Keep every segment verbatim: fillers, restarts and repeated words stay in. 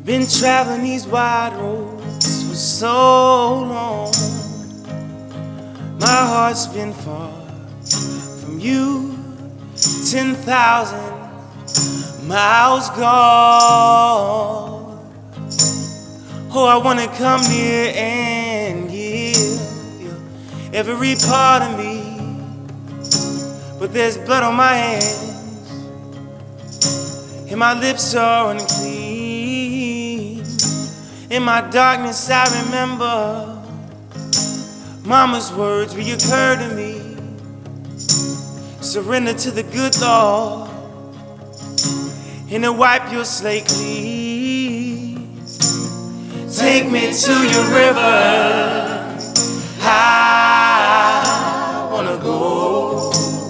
Been traveling these wide roads for so long. My heart's been far from you, ten thousand miles gone. Oh, I wanna come near and give you every part of me, but there's blood on my hands and my lips are unclean. In my darkness I remember Mama's words reoccur to me. Surrender to the good Lord and He'll wipe your slate clean. Take me to your river, I wanna go.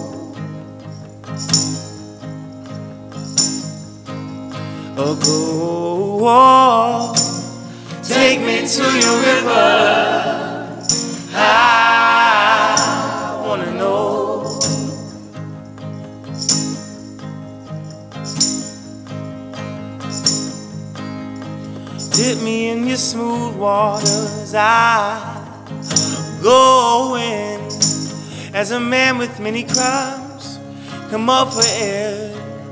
Oh, go. Take me to your river, I wanna know. Dip me in your smooth waters, I go in. As a man with many crimes, come up for air.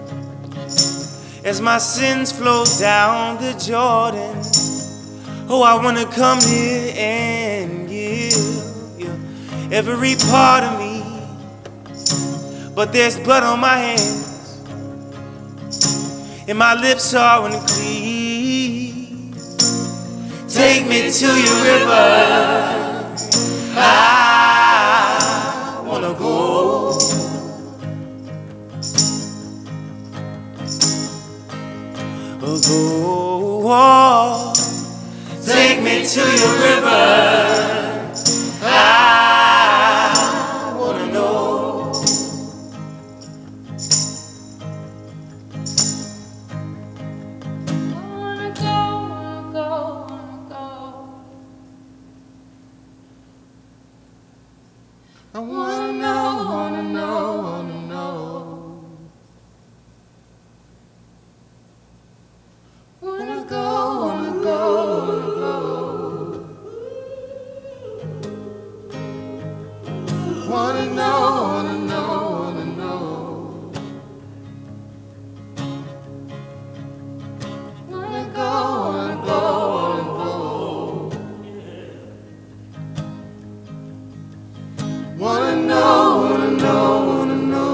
As my sins flow down the Jordan, oh, I wanna come here and give you every part of me, but there's blood on my hands and my lips are unclean. Take me to your river, I wanna go. Oh, go. Take me to your river, I wanna know. Wanna go, wanna go, wanna go. I wanna know, wanna know, wanna know. Wanna go, wanna go, wanna go. Wanna know, wanna know, wanna know. Wanna go, wanna go, wanna go. Wanna know, wanna know, wanna know.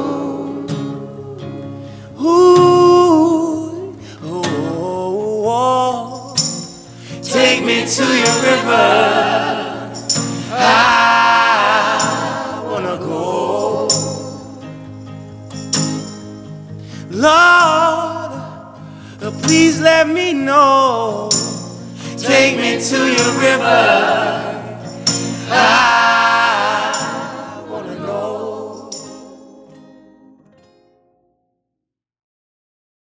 Ooh, oh, oh, oh. Take me to your river, I wanna go. Lord, uh, please let me know. Take me to your river, I